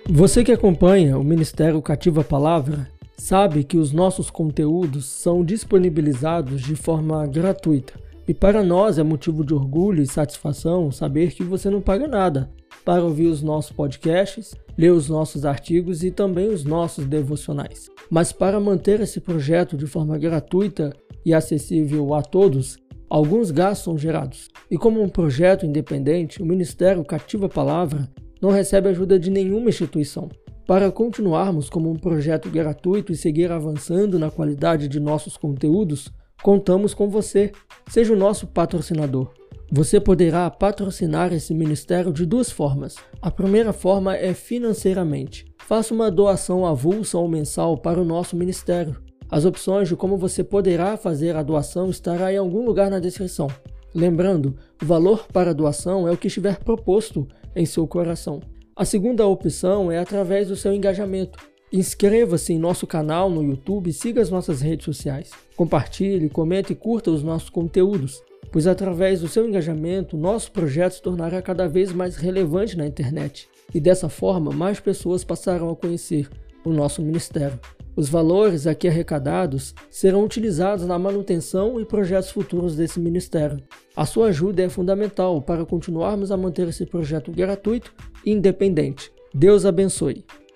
Você que acompanha o Ministério Cativa Palavra sabe que os nossos conteúdos são disponibilizados de forma gratuita. E para nós é motivo de orgulho e satisfação saber que você não paga nada para ouvir os nossos podcasts, ler os nossos artigos e também os nossos devocionais. Mas para manter esse projeto de forma gratuita e acessível a todos, alguns gastos são gerados. E como um projeto independente, o Ministério Cativa Palavra não recebe ajuda de nenhuma instituição. Para continuarmos como um projeto gratuito e seguir avançando na qualidade de nossos conteúdos, contamos com você. Seja o nosso patrocinador. Você poderá patrocinar esse ministério de duas formas. A primeira forma é financeiramente. Faça uma doação avulsa ou mensal para o nosso ministério. As opções de como você poderá fazer a doação estará em algum lugar na descrição. Lembrando, o valor para a doação é o que estiver proposto em seu coração. A segunda opção é através do seu engajamento. Inscreva-se em nosso canal no YouTube e siga as nossas redes sociais. Compartilhe, comente e curta os nossos conteúdos, pois através do seu engajamento, nosso projeto se tornará cada vez mais relevante na internet. E dessa forma, mais pessoas passarão a conhecer o nosso ministério. Os valores aqui arrecadados serão utilizados na manutenção e projetos futuros desse ministério. A sua ajuda é fundamental para continuarmos a manter esse projeto gratuito e independente. Deus abençoe.